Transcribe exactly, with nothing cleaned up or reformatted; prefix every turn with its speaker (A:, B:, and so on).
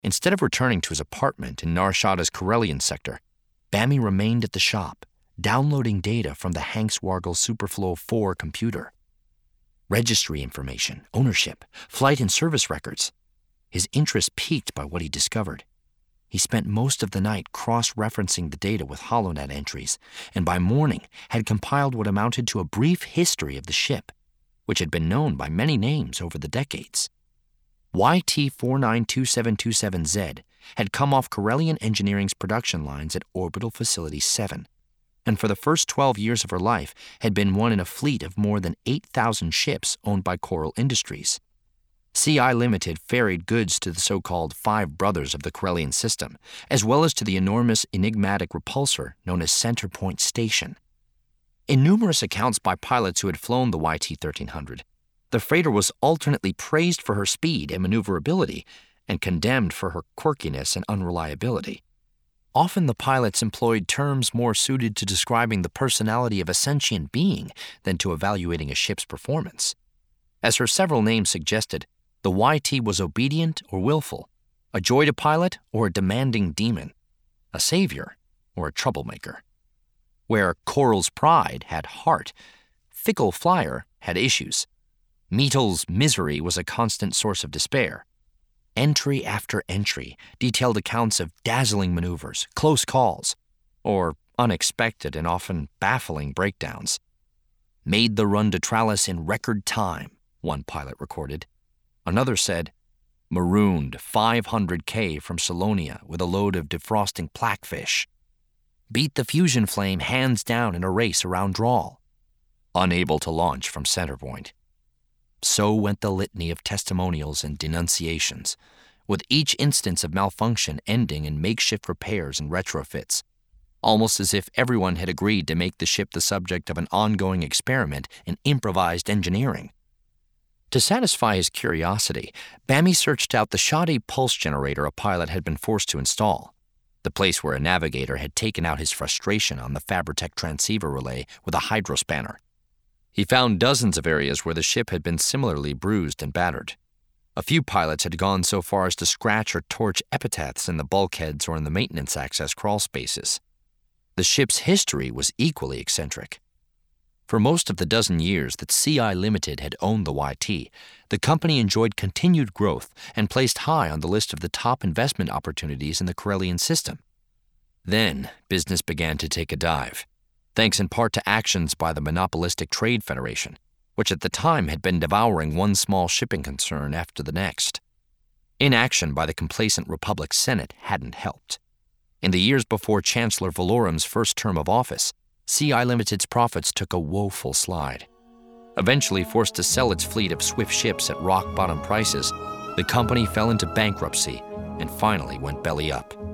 A: Instead of returning to his apartment in Nar Shadda's Karelian sector, Bammy remained at the shop, downloading data from the Hanks Wargel Superflow four computer. Registry information, ownership, flight and service records. His interest piqued by what he discovered. He spent most of the night cross-referencing the data with HoloNet entries, and by morning had compiled what amounted to a brief history of the ship, which had been known by many names over the decades. Y T four nine two seven two seven Z had come off Karelian Engineering's production lines at Orbital Facility seven, and for the first twelve years of her life had been one in a fleet of more than eight thousand ships owned by Coral Industries. C I Limited ferried goods to the so-called Five Brothers of the Karelian system, as well as to the enormous enigmatic repulsor known as Centerpoint Station. In numerous accounts by pilots who had flown the Y T thirteen hundred, the freighter was alternately praised for her speed and maneuverability and condemned for her quirkiness and unreliability. Often the pilots employed terms more suited to describing the personality of a sentient being than to evaluating a ship's performance. As her several names suggested, the Y T was obedient or willful, a joy to pilot or a demanding demon, a savior or a troublemaker. Where Coral's Pride had heart, Fickle Flyer had issues. Meetl's Misery was a constant source of despair. Entry after entry detailed accounts of dazzling maneuvers, close calls, or unexpected and often baffling breakdowns. Made the run to Tralles in record time, one pilot recorded. Another said, marooned five hundred K from Salonia with a load of defrosting plaquefish. Beat the fusion flame hands down in a race around Drawl. Unable to launch from Centerpoint. So went the litany of testimonials and denunciations, with each instance of malfunction ending in makeshift repairs and retrofits, almost as if everyone had agreed to make the ship the subject of an ongoing experiment in improvised engineering. To satisfy his curiosity, Bammy searched out the shoddy pulse generator a pilot had been forced to install, the place where a navigator had taken out his frustration on the Fabritech transceiver relay with a hydrospanner. He found dozens of areas where the ship had been similarly bruised and battered. A few pilots had gone so far as to scratch or torch epitaphs in the bulkheads or in the maintenance access crawl spaces. The ship's history was equally eccentric. For most of the dozen years that C I Limited had owned the Y T, the company enjoyed continued growth and placed high on the list of the top investment opportunities in the Karelian system. Then, business began to take a dive, thanks in part to actions by the monopolistic Trade Federation, which at the time had been devouring one small shipping concern after the next. Inaction by the complacent Republic Senate hadn't helped. In the years before Chancellor Valorum's first term of office, C I Limited's profits took a woeful slide. Eventually forced to sell its fleet of swift ships at rock-bottom prices, the company fell into bankruptcy and finally went belly up.